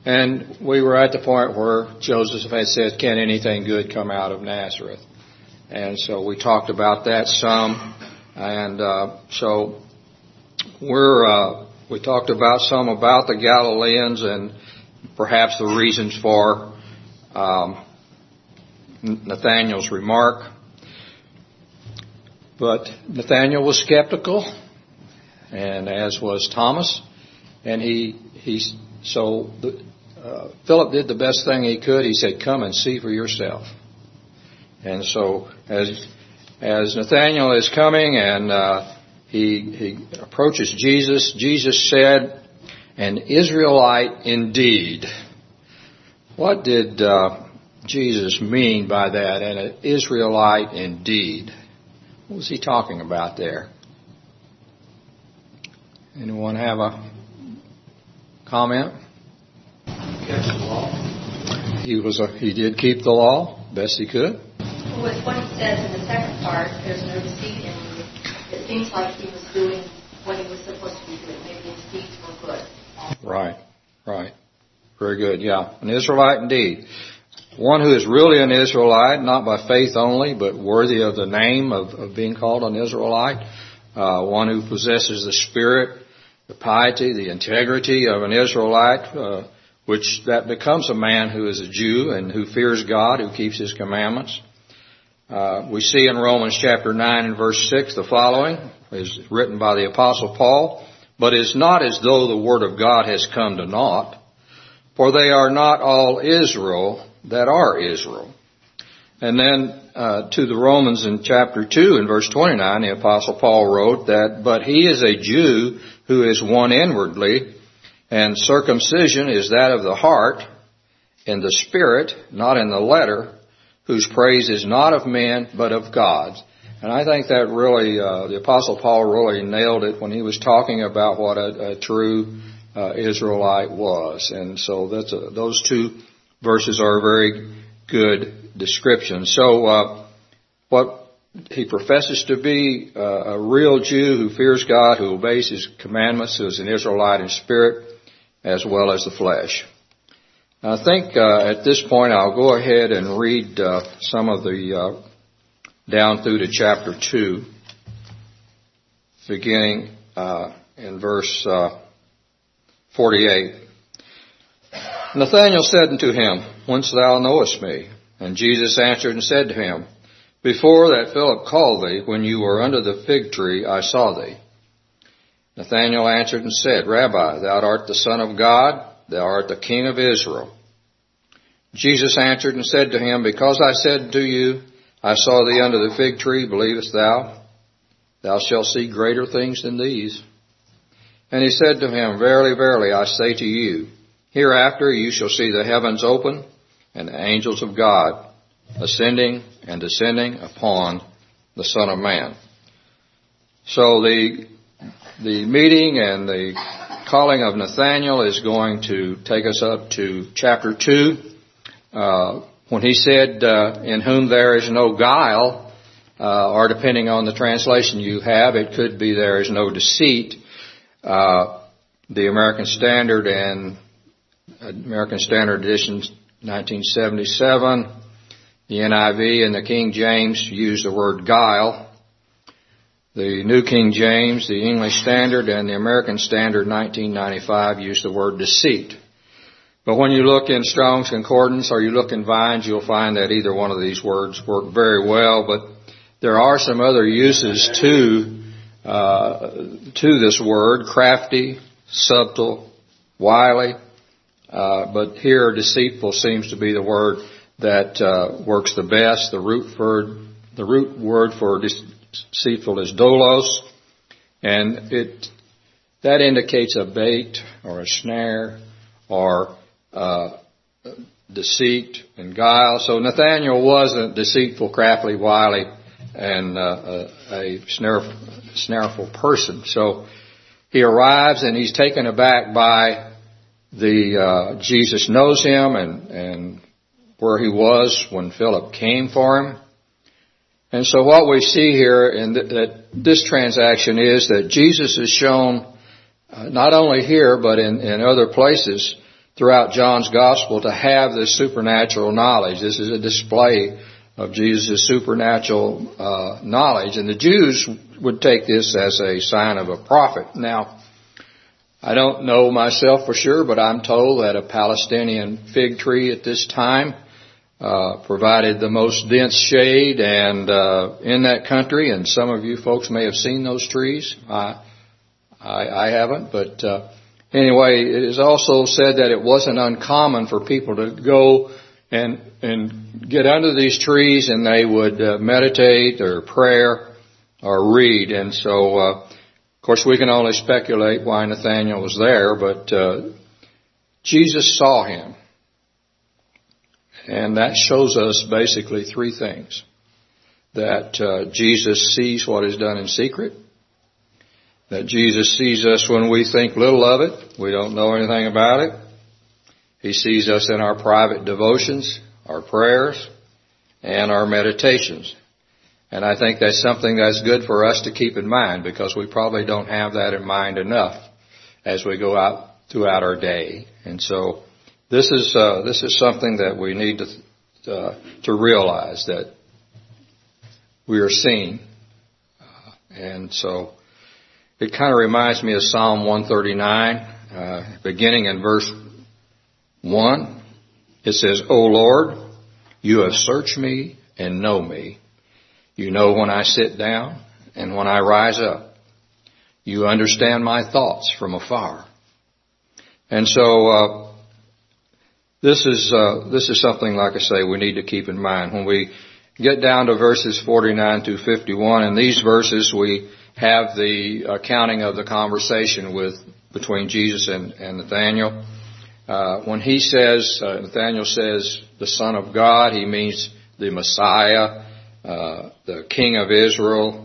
And we were at the point where Joseph had said, can anything good come out of Nazareth? And so we talked about that some. And so we talked about some about the Galileans and perhaps the reasons for Nathanael's remark. But Nathanael was skeptical, and as was Thomas. And Philip did the best thing he could. He said, come and see for yourself. And so as Nathanael is coming and he approaches Jesus, Jesus said, an Israelite indeed. What did Jesus mean by that? An Israelite indeed. What was he talking about there? Anyone have a comment? Kept the law. He did keep the law best he could. Well, with what he says in the second part, there's no deceit in him. It seems like he was doing what he was supposed to be doing. Maybe his deeds were good. Right. Very good, yeah. An Israelite indeed. One who is really an Israelite, not by faith only, but worthy of the name of being called an Israelite. One who possesses the spirit, the piety, the integrity of an Israelite, which that becomes a man who is a Jew and who fears God, who keeps His commandments. We see in Romans chapter 9 and verse 6 the following, is written by the Apostle Paul, but it's not as though the word of God has come to naught, for they are not all Israel that are Israel. And then to the Romans in chapter 2 and verse 29, the Apostle Paul wrote that, but he is a Jew who is one inwardly, and circumcision is that of the heart, in the spirit, not in the letter, whose praise is not of men, but of God. And I think that really, the Apostle Paul really nailed it when he was talking about what a true Israelite was. And so those two verses are a very good description. So what he professes to be a real Jew who fears God, who obeys His commandments, who is an Israelite in spirit as well as the flesh. I think at this point I'll go ahead and read some of the down through to chapter 2, beginning in verse 48. Nathanael said unto him, Whence thou knowest me? And Jesus answered and said to him, Before that Philip called thee, when you were under the fig tree, I saw thee. Nathanael answered and said, Rabbi, thou art the Son of God, thou art the King of Israel. Jesus answered and said to him, Because I said to you, I saw thee under the fig tree, believest thou? Thou shalt see greater things than these. And he said to him, Verily, verily, I say to you, hereafter you shall see the heavens open, and the angels of God ascending and descending upon the Son of Man. So the meeting and the calling of Nathanael is going to take us up to chapter 2. When he said, in whom there is no guile, or depending on the translation you have, it could be there is no deceit. The American Standard and American Standard Edition 1977, the NIV and the King James use the word guile. The New King James, the English Standard, and the American Standard 1995 use the word deceit. But when you look in Strong's Concordance or you look in Vine's, you'll find that either one of these words work very well. But there are some other uses to this word: crafty, subtle, wily. But here, deceitful seems to be the word that works the best. The root word for deceitful is dolos, and that indicates a bait or a snare or deceit and guile. So Nathanael wasn't deceitful, crafty, wily, and a snareful person. So he arrives and he's taken aback by Jesus knows him and where he was when Philip came for him. And so what we see here in this transaction is that Jesus is shown, not only here, but in other places, throughout John's Gospel to have this supernatural knowledge. This is a display of Jesus' supernatural knowledge. And the Jews would take this as a sign of a prophet. Now, I don't know myself for sure, but I'm told that a Palestinian fig tree at this time provided the most dense shade and in that country. And some of you folks may have seen those trees. I haven't, but anyway, it is also said that it wasn't uncommon for people to go and get under these trees, and they would meditate or prayer or read. And so, of course, we can only speculate why Nathanael was there, but Jesus saw him. And that shows us basically three things. That Jesus sees what is done in secret. That Jesus sees us when we think little of it. We don't know anything about it. He sees us in our private devotions, our prayers, and our meditations. And I think that's something that's good for us to keep in mind, because we probably don't have that in mind enough as we go out throughout our day. And so this is something that we need to realize, that we are seen. And so it kind of reminds me of Psalm 139, beginning in verse 1. It says, "O Lord, you have searched me and know me. You know when I sit down and when I rise up. You understand my thoughts from afar." And so this is something, like I say, we need to keep in mind. When we get down to verses 49 to 51, in these verses we have the accounting of the conversation between Jesus and Nathanael. When he says, Nathanael says, the Son of God, he means the Messiah, the King of Israel,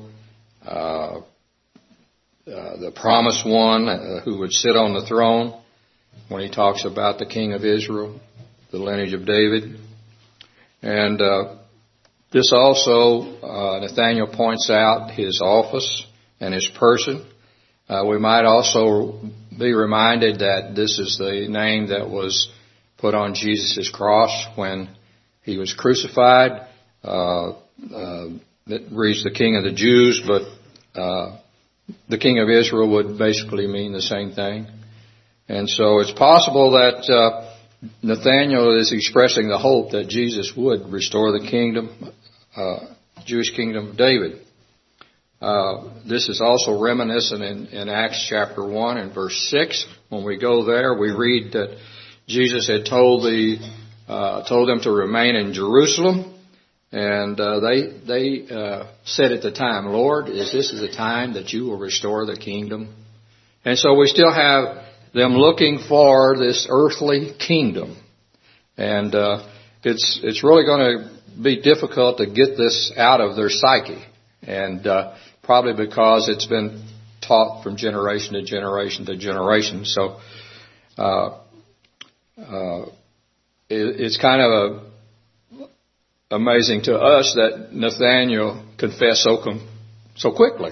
the promised one who would sit on the throne. When he talks about the King of Israel, the lineage of David. And this also, Nathanael points out his office and his person. We might also be reminded that this is the name that was put on Jesus' cross when he was crucified. It reads the King of the Jews, but the King of Israel would basically mean the same thing. And so it's possible that Nathanael is expressing the hope that Jesus would restore the kingdom, Jewish kingdom of David. This is also reminiscent in Acts chapter 1 and verse 6. When we go there, we read that Jesus had told them to remain in Jerusalem, and they said at the time, "Lord, is this the time that you will restore the kingdom?" And so we still have them looking for this earthly kingdom, and it's really going to be difficult to get this out of their psyche, and probably because it's been taught from generation to generation to generation. So it's kind of amazing to us that Nathanael confessed so quickly,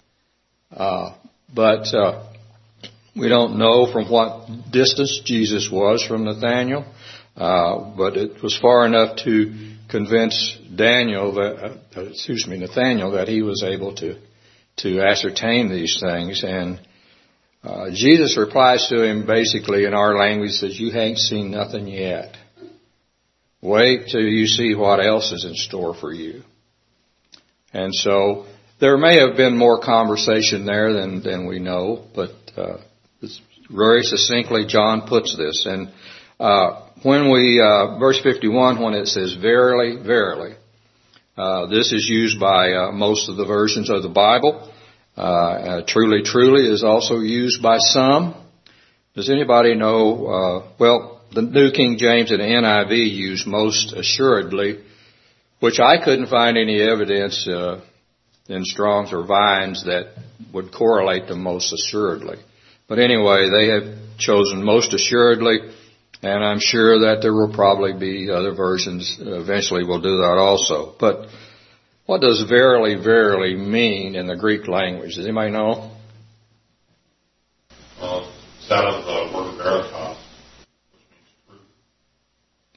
but we don't know from what distance Jesus was from Nathanael, but it was far enough to convince Nathanael that he was able to ascertain these things. And Jesus replies to him basically in our language, says, "You ain't seen nothing yet. Wait till you see what else is in store for you." And so there may have been more conversation there than we know, but very succinctly John puts this. And when we, verse 51, when it says, "Verily, verily," this is used by most of the versions of the Bible. "Truly, truly" is also used by some. Does anybody know, the New King James and the NIV use "most assuredly," which I couldn't find any evidence in Strong's or Vine's that would correlate to "most assuredly." But anyway, they have chosen "most assuredly," and I'm sure that there will probably be other versions eventually will do that also. But what does "verily, verily" mean in the Greek language? Does anybody know? It's out of the word veritas,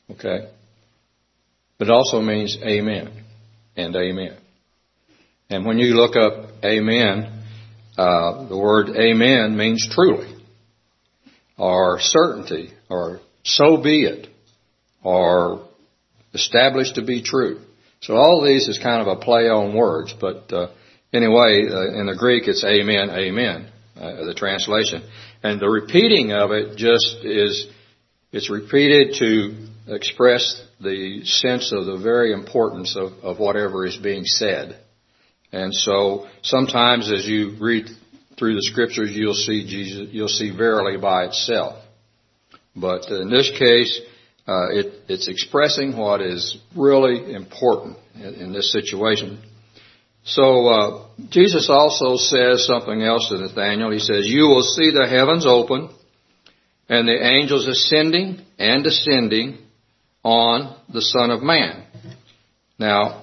Okay? But it also means amen and amen. And when you look up amen, the word amen means truly, or certainty, or so be it, or established to be true. So all these is kind of a play on words, but anyway, in the Greek it's amen, amen, the translation. And the repeating of it just is, it's repeated to express the sense of the very importance of whatever is being said. And so sometimes as you read through the scriptures, you'll see Jesus, you'll see verily by itself. But in this case, it's expressing what is really important in this situation. So Jesus also says something else to Nathanael. He says, "You will see the heavens open and the angels ascending and descending on the Son of Man." Now,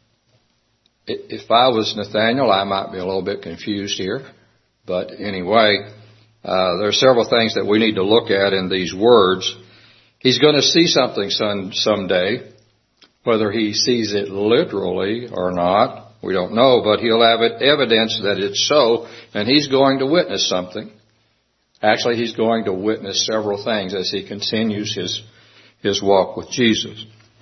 if I was Nathanael, I might be a little bit confused here. But anyway, there are several things that we need to look at in these words. He's going to see something someday. Whether he sees it literally or not, we don't know, but he'll have evidence that it's so, and he's going to witness something. Actually, he's going to witness several things as he continues his walk with Jesus.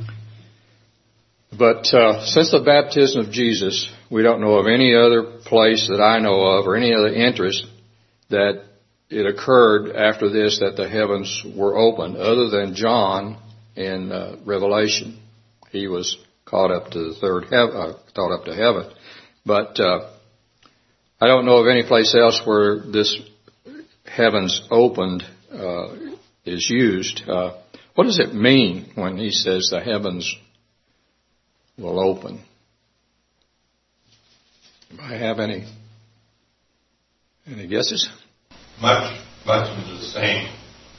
But since the baptism of Jesus, we don't know of any other place that I know of or any other interest that it occurred after this that the heavens were opened, other than John in Revelation. He was caught up to to heaven. But I don't know of any place else where this heavens opened is used. What does it mean when he says the heavens will open? Do I have any guesses? Much of the same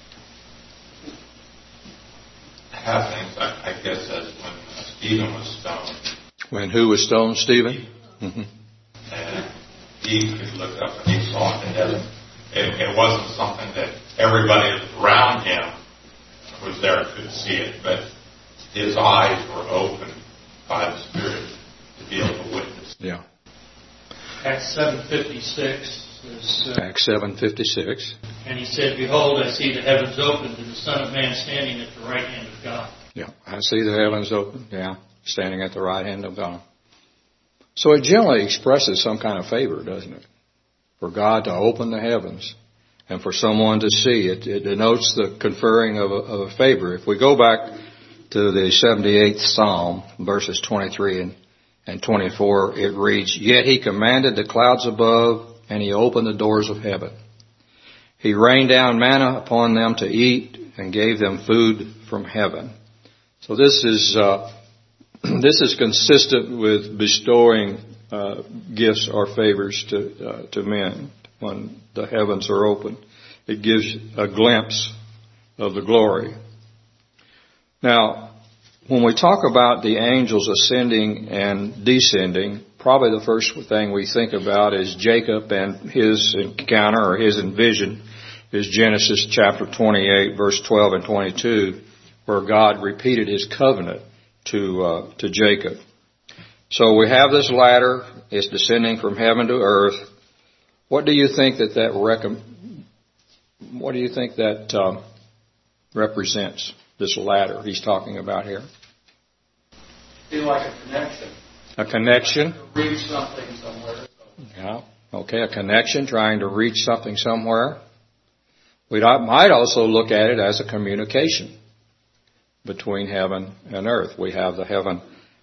happenings, I guess, as when Stephen was stoned. When who was stoned? Stephen? Mm-hmm. And he could look up and he saw into heaven. It wasn't something that everybody around him was there could see it, but his eyes were opened by the Spirit to be able to witness. Yeah. Acts 7:56 says, Acts 7:56. And he said, "Behold, I see the heavens opened and the Son of Man standing at the right hand of God." Yeah, I see the heavens open. Yeah, standing at the right hand of God. So it generally expresses some kind of favor, doesn't it? For God to open the heavens and for someone to see it. It denotes the conferring of a favor. If we go back to the 78th Psalm, verses 23 and 24, it reads, "Yet he commanded the clouds above, and he opened the doors of heaven. He rained down manna upon them to eat, and gave them food from heaven." So this is consistent with bestowing gifts or favors to men when the heavens are open. It gives a glimpse of the glory. Now, when we talk about the angels ascending and descending, probably the first thing we think about is Jacob and his encounter or his envision is Genesis chapter 28, verse 12 and 22, where God repeated his covenant to Jacob. So we have this ladder. It's descending from heaven to earth. What do you think that represents, this ladder he's talking about here? Be like a connection. A connection? To reach something somewhere. Yeah. Okay, a connection, trying to reach something somewhere. We might also look at it as a communication between heaven and earth. We have the heaven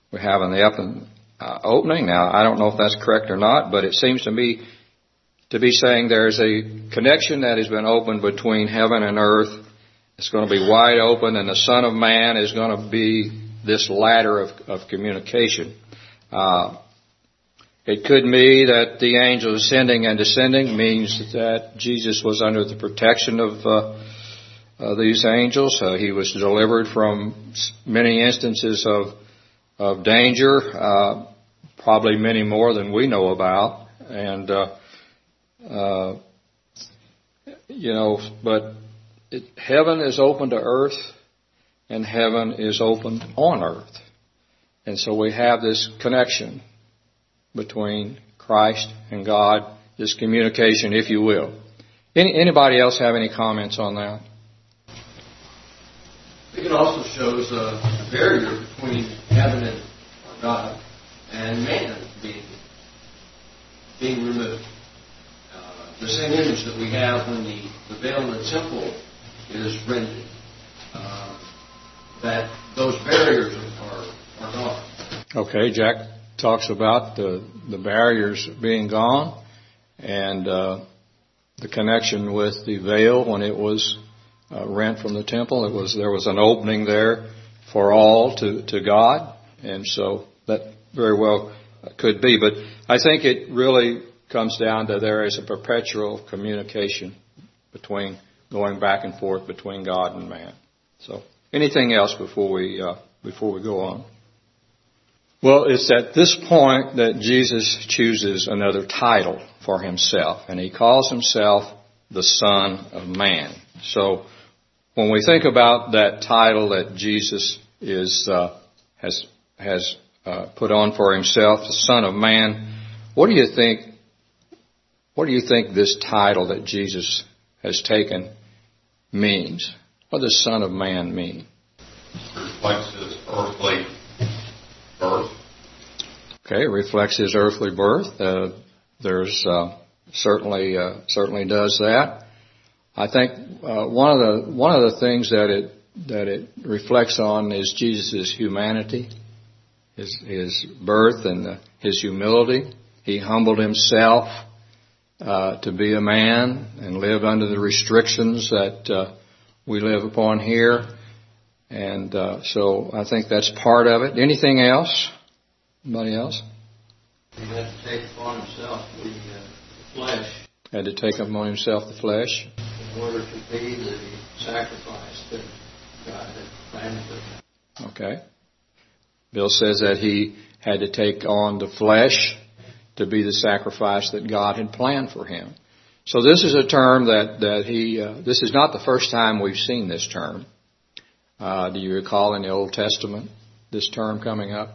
opening. Now, I don't know if that's correct or not, but it seems to me to be saying there's a connection that has been opened between heaven and earth. It's going to be wide open, and the Son of Man is going to be this ladder of communication. It could be that the angel ascending and descending means that Jesus was under the protection of these angels. He was delivered from many instances of danger, probably many more than we know about. And, but heaven is open to earth, and heaven is opened on earth. And so we have this connection between Christ and God, this communication, if you will. Anybody else have any comments on that? I think it also shows a barrier between heaven and God and man being removed. The same image that we have when the veil in the temple is rended, that those barriers are gone. Okay, Jack talks about the barriers being gone and the connection with the veil when it was rent from the temple. There was an opening there for all to God, and so that very well could be. But I think it really comes down to there is a perpetual communication going back and forth between God and man. So, anything else before we go on? Well, it's at this point that Jesus chooses another title for himself, and he calls himself the Son of Man. So, when we think about that title that Jesus has put on for himself, the Son of Man, what do you think? What do you think this title that Jesus has taken means? What does Son of Man mean? Reflects his earthly birth. Okay, it reflects his earthly birth. There's certainly does that. I think one of the things that it reflects on is Jesus' humanity, his birth and his humility. He humbled himself to be a man and live under the restrictions that we live upon here. And so I think that's part of it. Anything else? Anybody else? He had to take upon himself the flesh. Had to take upon himself the flesh. In order to be the sacrifice that God had planned for him. Okay. Bill says that he had to take on the flesh to be the sacrifice that God had planned for him. So this is a term that he, this is not the first time we've seen this term. Do you recall in the Old Testament this term coming up?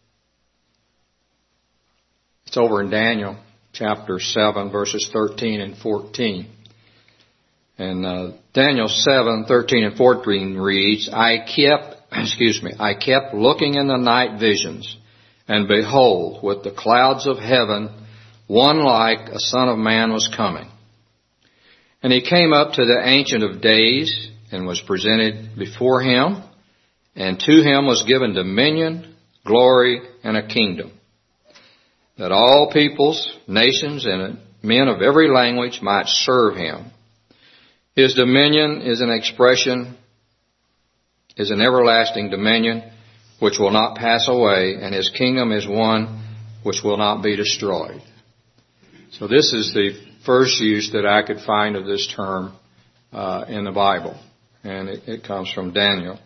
It's over in Daniel chapter 7 verses 13 and 14. And Daniel 7, 13 and 14 reads, I kept looking in the night visions, and behold, with the clouds of heaven, one like a son of man was coming. And he came up to the Ancient of Days, and was presented before him, and to him was given dominion, glory, and a kingdom, that all peoples, nations, and men of every language might serve him. His dominion is an everlasting dominion which will not pass away, and his kingdom is one which will not be destroyed. So this is the first use that I could find of this term in the Bible, and it comes from Daniel.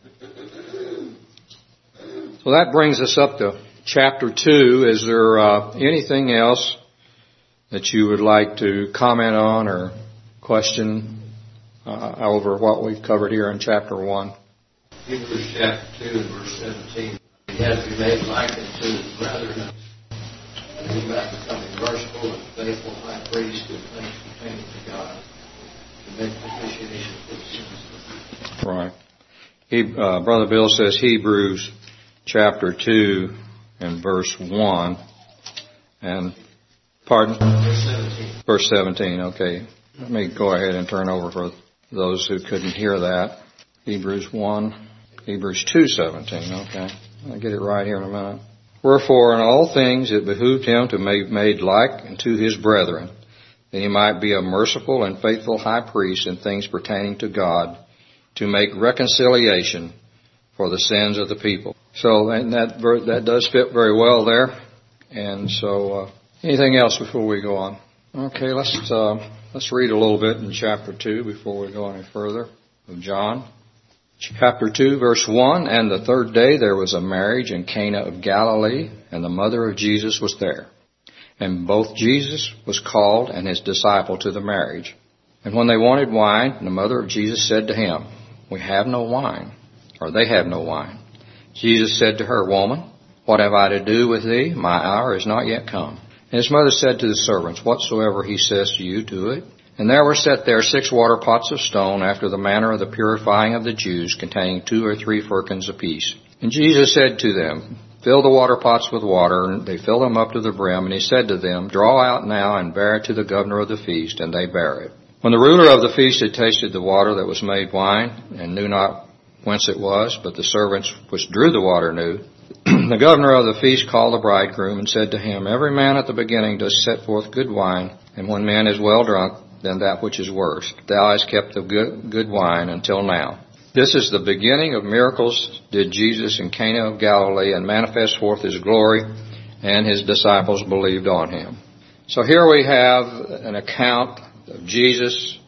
So that brings us up to chapter 2. Is there anything else that you would like to comment on or question over what we've covered here in chapter 1? Hebrews chapter 2 and verse 17. He has to be made like unto his brethren, and he might become a merciful and faithful high priest in things pertaining to God, to make propitiation for the sins. Right. Brother Bill says Hebrews chapter 2 and verse 1. And, pardon? Verse 17. Verse 17, okay. Let me go ahead and turn over for those who couldn't hear that. Hebrews 2:17, okay. I'll get it right here in a minute. Wherefore in all things it behooved him to be made like unto his brethren, that he might be a merciful and faithful high priest in things pertaining to God, to make reconciliation for the sins of the people. So and that does fit very well there. And so anything else before we go on? Okay, let's read a little bit in chapter 2 before we go any further of John. Chapter 2, verse 1, And the third day there was a marriage in Cana of Galilee, and the mother of Jesus was there. And both Jesus was called and his disciple to the marriage. And when they wanted wine, the mother of Jesus said to him, We have no wine. or they have no wine. Jesus said to her, Woman, what have I to do with thee? My hour is not yet come. And his mother said to the servants, Whatsoever he says to you, do it. And there were set there 6 water pots of stone, after the manner of the purifying of the Jews, containing 2 or 3 firkins apiece. And Jesus said to them, Fill the water pots with water. And they filled them up to the brim. And he said to them, Draw out now and bear it to the governor of the feast. And they bare it. When the ruler of the feast had tasted the water that was made wine, and knew not whence it was, but the servants which drew the water knew, the governor of the feast called the bridegroom and said to him, Every man at the beginning does set forth good wine, and when man is well drunk, then that which is worse. Thou hast kept the good wine until now. This is the beginning of miracles did Jesus in Cana of Galilee, and manifest forth his glory, and his disciples believed on him. So here we have an account of Jesus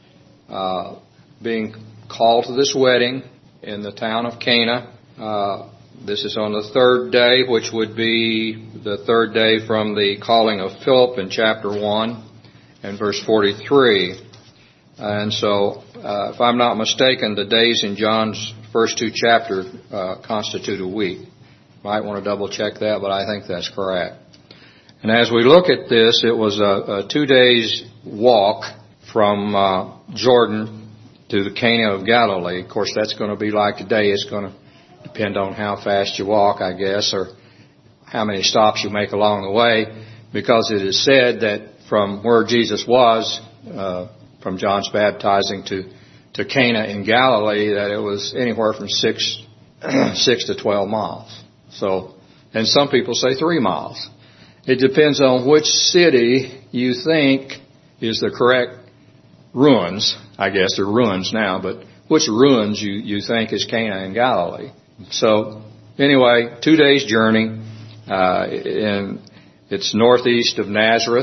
being called to this wedding in the town of Cana. This is on the 3rd day, which would be the 3rd day from the calling of Philip in chapter 1 and verse 43. And so, if I'm not mistaken, the days in John's first 2 chapters constitute a week. Might want to double check that, but I think that's correct. And as we look at this, it was a 2 days walk from Jordan to the Cana of Galilee. Of course, that's going to be like today. It's going to depend on how fast you walk, I guess, or how many stops you make along the way, because it is said that from where Jesus was, from John's baptizing to Cana in Galilee, that it was anywhere from 6 to 12 miles. So, and some people say 3 miles. It depends on which city you think is the correct ruins. I guess they're ruins now, but which ruins you think is Cana in Galilee. So, anyway, 2 days journey, and it's northeast of Nazareth.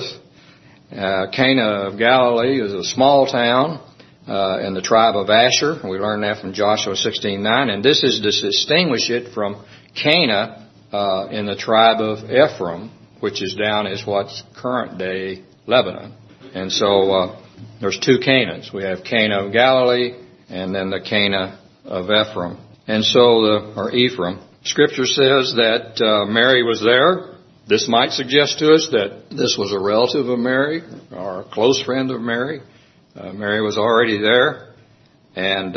Cana of Galilee is a small town in the tribe of Asher. We learned that from Joshua 16:9, and this is to distinguish it from Cana in the tribe of Ephraim, which is down as what's current day Lebanon. And so there's 2 Canaans. We have Cana of Galilee and then the Cana of Ephraim. And so, or Ephraim. Scripture says that Mary was there. This might suggest to us that this was a relative of Mary or a close friend of Mary. Mary was already there. And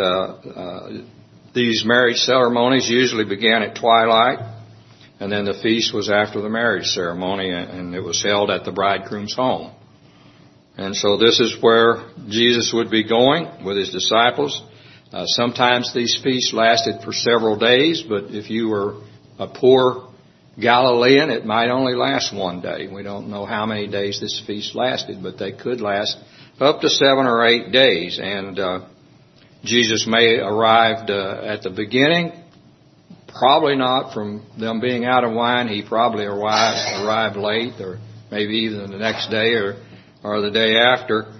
these marriage ceremonies usually began at twilight. And then the feast was after the marriage ceremony, and it was held at the bridegroom's home. And so this is where Jesus would be going with his disciples. Sometimes these feasts lasted for several days, but if you were a poor Galilean, it might only last 1 day. We don't know how many days this feast lasted, but they could last up to 7 or 8 days. And Jesus may have arrived at the beginning. Probably not from them being out of wine. He probably arrived late, or maybe even the next day or the day after.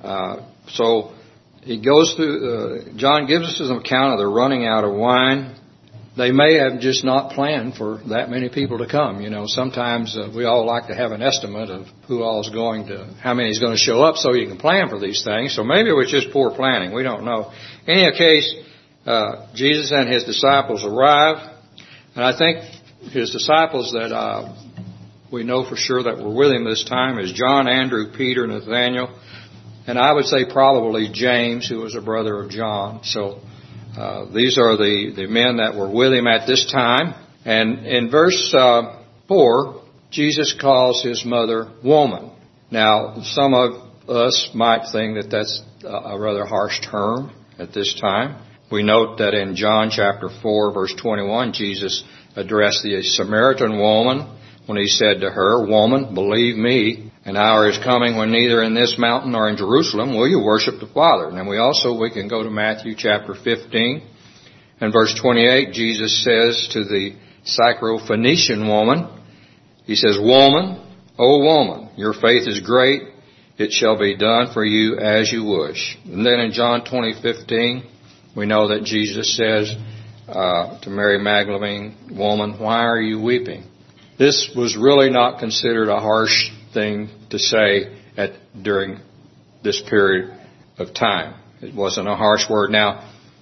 So he goes through, John gives us an account of the running out of wine. They may have just not planned for that many people to come. You know, sometimes we all like to have an estimate of who all is going to, how many is going to show up, so you can plan for these things. So maybe it was just poor planning. We don't know. In any case, Jesus and his disciples arrive. And I think his disciples that we know for sure that were with him this time is John, Andrew, Peter, Nathaniel, and I would say probably James, who was a brother of John. So these are the men that were with him at this time. And in verse 4, Jesus calls his mother woman. Now, some of us might think that that's a rather harsh term at this time. We note that in John chapter 4, verse 21, Jesus addressed the Samaritan woman when he said to her, Woman, believe me, an hour is coming when neither in this mountain nor in Jerusalem will you worship the Father. And then we can go to Matthew chapter 15 and verse 28. Jesus says to the Syrophoenician woman, he says, Woman, O woman, your faith is great. It shall be done for you as you wish. And then in John 20:15, we know that Jesus says to Mary Magdalene, Woman, why are you weeping? This was really not considered a harsh thing to say during this period of time. It wasn't a harsh word. Now,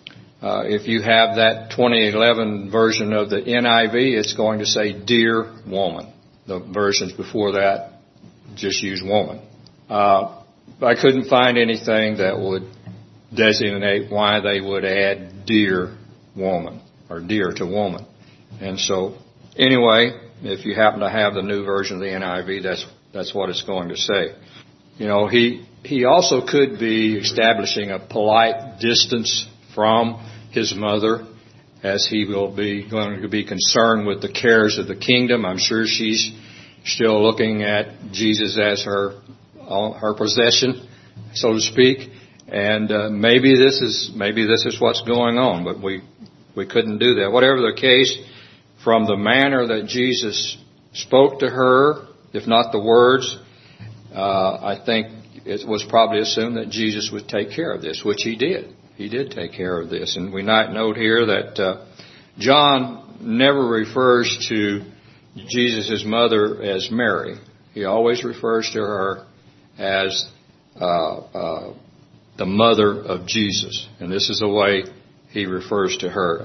If you have that 2011 version of the NIV, it's going to say dear woman. The versions before that just use woman. I couldn't find anything that would designate why they would add dear woman or dear to woman. And so, anyway, if you happen to have the new version of the NIV, that's what it's going to say. You know, he also could be establishing a polite distance from his mother, as he will be going to be concerned with the cares of the kingdom. I'm sure she's still looking at Jesus as her possession, so to speak. And maybe this is what's going on, but we couldn't do that. Whatever the case, from the manner that Jesus spoke to her, if not the words, I think it was probably assumed that Jesus would take care of this, which he did. He did take care of this. And we might note here that John never refers to Jesus' mother as Mary. He always refers to her as the mother of Jesus. And this is the way he refers to her.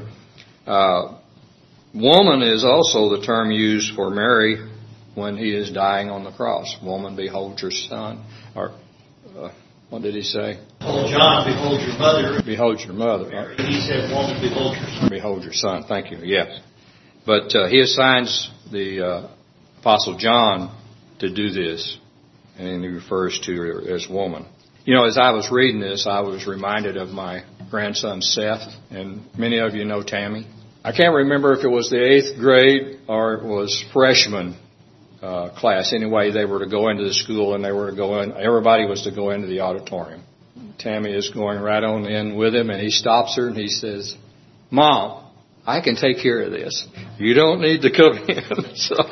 Woman is also the term used for Mary when he is dying on the cross. Woman, behold your son. Or what did he say? Oh, John, behold your mother. Behold your mother. He said, woman, behold your son. Behold your son. Thank you. Yes. But he assigns the Apostle John to do this, and he refers to her as woman. You know, as I was reading this, I was reminded of my grandson Seth, and many of you know Tammy. I can't remember if it was the 8th grade or it was freshman class. Anyway, they were to go into the school and they were to go in. Everybody was to go into the auditorium. Tammy is going right on in with him, and he stops her and he says, "Mom, I can take care of this. You don't need to come in."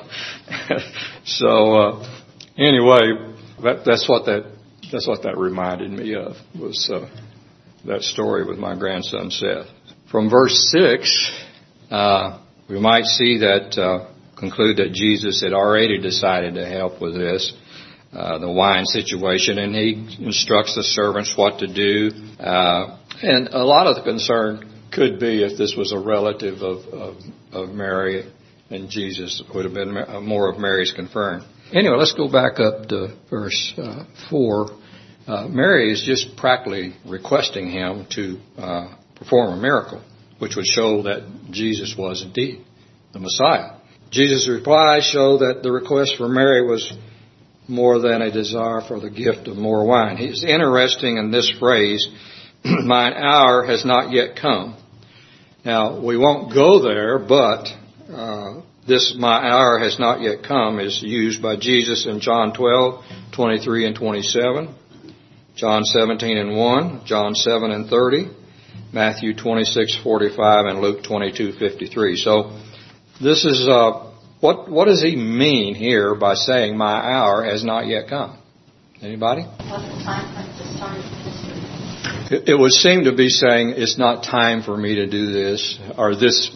So anyway, that's what that reminded me of, was that story with my grandson Seth. From verse 6, we might see that. Conclude that Jesus had already decided to help with this, the wine situation, and he instructs the servants what to do. And a lot of the concern could be if this was a relative of Mary, and Jesus would have been more of Mary's concern. Anyway, let's go back up to verse 4. Mary is just practically requesting him to perform a miracle, which would show that Jesus was indeed the Messiah. Jesus' reply showed that the request for Mary was more than a desire for the gift of more wine. He's interesting in this phrase, "Mine hour has not yet come." Now, we won't go there, but this "my hour has not yet come" is used by Jesus in John 12:23 and 27, John 17:1, John 7:30, Matthew 26:45, and Luke 22:53. So, this is, what does he mean here by saying my hour has not yet come? Anybody? What's the time frame to start ministry? It would seem to be saying it's not time for me to do this, or this,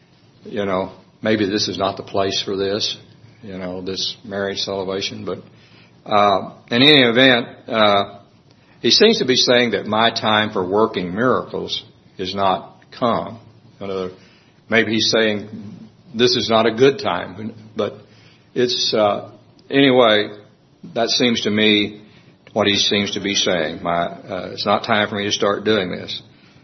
maybe this is not the place for this, this marriage celebration. But in any event, he seems to be saying that my time for working miracles is not come. Maybe he's saying this is not a good time, but it's, anyway, that seems to me what he seems to be saying. It's not time for me to start doing this.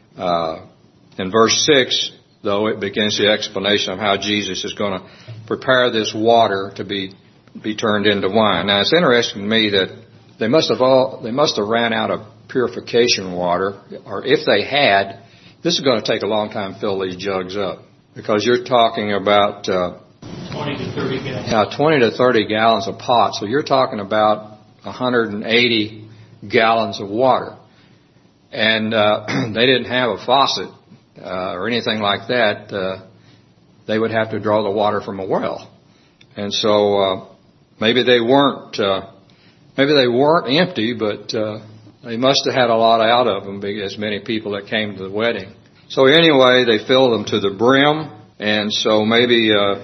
In verse 6, though, it begins the explanation of how Jesus is going to prepare this water to be turned into wine. Now, it's interesting to me that they must have ran out of purification water, or if they had, this is going to take a long time to fill these jugs up. Because you're talking about 20 to 30 gallons. 20 to 30 gallons of pot. So you're talking about 180 gallons of water. And they didn't have a faucet or anything like that. They would have to draw the water from a well. And so maybe they weren't empty, but they must have had a lot out of them, as many people that came to the wedding. So anyway, they filled them to the brim, and so maybe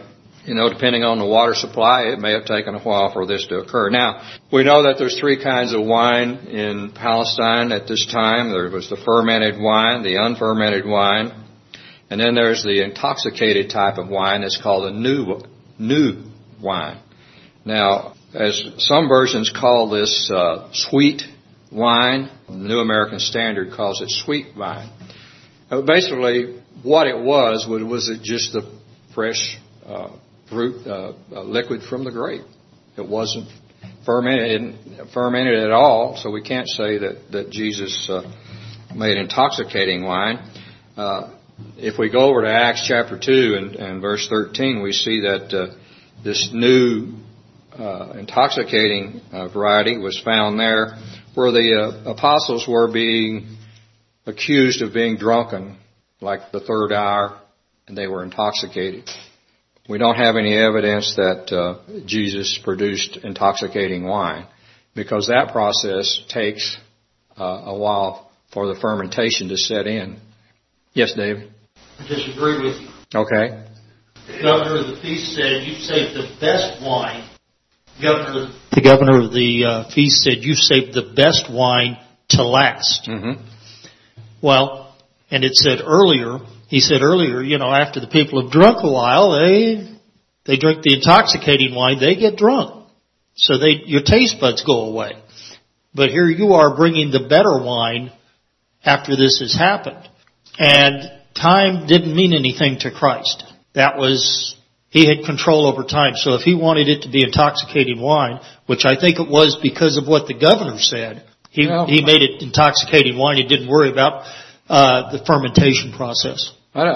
Depending on the water supply, it may have taken a while for this to occur. Now, we know that there's three kinds of wine in Palestine at this time. There was the fermented wine, the unfermented wine, and then there's the intoxicated type of wine that's called a new wine. Now, as some versions call this sweet wine, the New American Standard calls it sweet wine. Basically, what it was it just the fresh fruit, liquid from the grape. It wasn't fermented at all, so we can't say that Jesus made intoxicating wine. If we go over to Acts chapter 2 and verse 13, we see that this new intoxicating variety was found there where the apostles were being accused of being drunken, like the third hour, and they were intoxicated. We don't have any evidence that Jesus produced intoxicating wine, because that process takes a while for the fermentation to set in. Yes, David? I disagree with you. Okay. The governor of the feast said, you saved the best wine. The governor of the feast said, you saved the best wine to last. Mm-hmm. Well, and it said earlier, he said earlier, after the people have drunk a while, they drink the intoxicating wine, they get drunk. So your taste buds go away. But here you are bringing the better wine after this has happened. And time didn't mean anything to Christ. He had control over time. So if he wanted it to be intoxicating wine, which I think it was because of what the governor said, he made it intoxicating wine. He didn't worry about the fermentation process.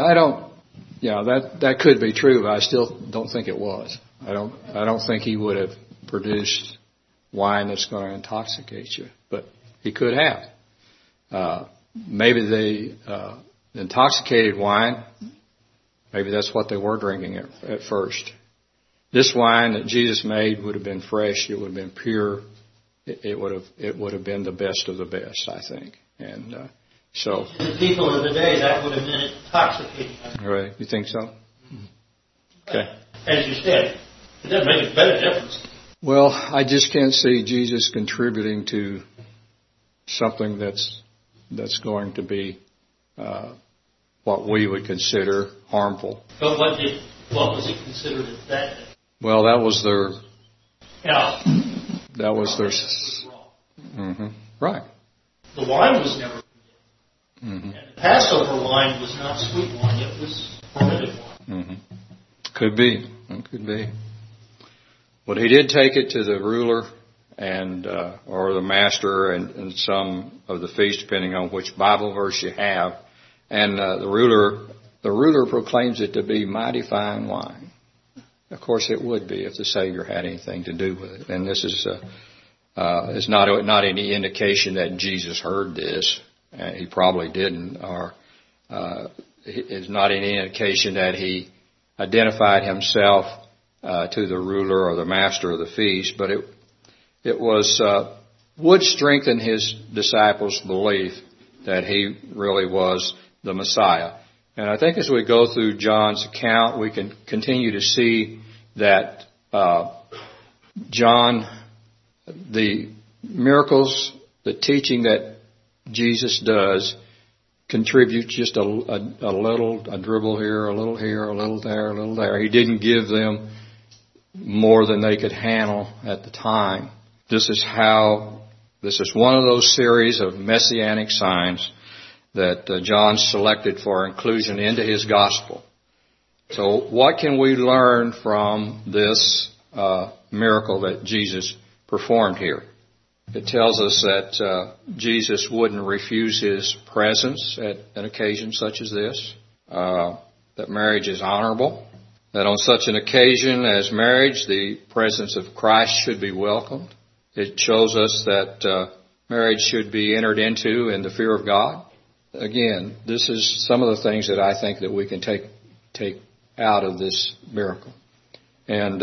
That could be true, but I still don't think it was. I don't think he would have produced wine that's going to intoxicate you, but he could have. Maybe the intoxicated wine, maybe that's what they were drinking at first. This wine that Jesus made would have been fresh. It would have been pure. It would have been the best of the best, I think. And so to the people of the day, that would have been intoxicating. Right? You think so? Okay. As you said, it doesn't make a better difference. Well, I just can't see Jesus contributing to something that's going to be what we would consider harmful. But what was it considered at that day? Well, that was their. Yeah. That was their. Mm-hmm. Right. The wine was never. Mm-hmm. And the Passover wine was not sweet wine; it was fermented wine. Mm-hmm. Could be. It could be. But he did take it to the ruler and or the master and some of the feast, depending on which Bible verse you have. And the ruler proclaims it to be mighty fine wine. Of course, it would be if the Savior had anything to do with it. And this is not any indication that Jesus heard this. He probably didn't, or it's not any indication that he identified himself to the ruler or the master of the feast. But it would strengthen his disciples' belief that he really was the Messiah. And I think as we go through John's account, we can continue to see that John, the miracles, the teaching that Jesus does, contributes just a dribble here, a little here, a little there, a little there. He didn't give them more than they could handle at the time. This is one of those series of messianic signs that John selected for inclusion into his gospel. So what can we learn from this miracle that Jesus performed here? It tells us that Jesus wouldn't refuse his presence at an occasion such as this, that marriage is honorable, that on such an occasion as marriage, the presence of Christ should be welcomed. It shows us that marriage should be entered into in the fear of God. Again, this is some of the things that I think that we can take out of this miracle. And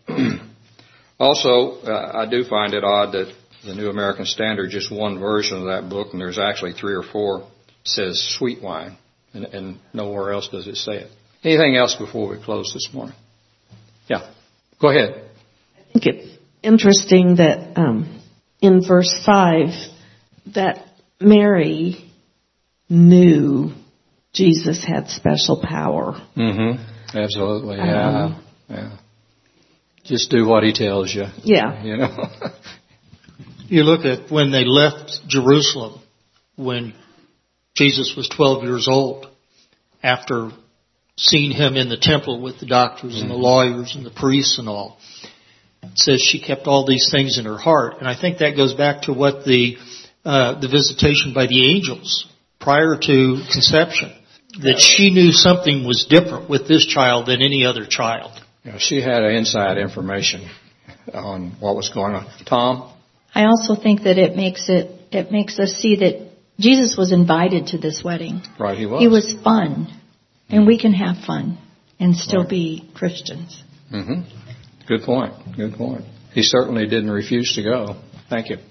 also, I do find it odd that the New American Standard, just one version of that book, and there's actually 3 or 4, says sweet wine, and nowhere else does it say it. Anything else before we close this morning? Yeah. Go ahead. I think it's interesting that in verse 5 that Mary knew Jesus had special power. Mm-hmm. Absolutely. Yeah. Yeah. Just do what he tells you. Yeah. You know. You look at when they left Jerusalem, when Jesus was 12 years old, after seeing him in the temple with the doctors and the lawyers and the priests and all. It says she kept all these things in her heart. And I think that goes back to what the visitation by the angels prior to conception, that she knew something was different with this child than any other child. You know, she had inside information on what was going on. Tom? I also think that it makes us see that Jesus was invited to this wedding. Right, he was. He was fun, and we can have fun and still be Christians. Mm-hmm. Good point. Good point. He certainly didn't refuse to go. Thank you.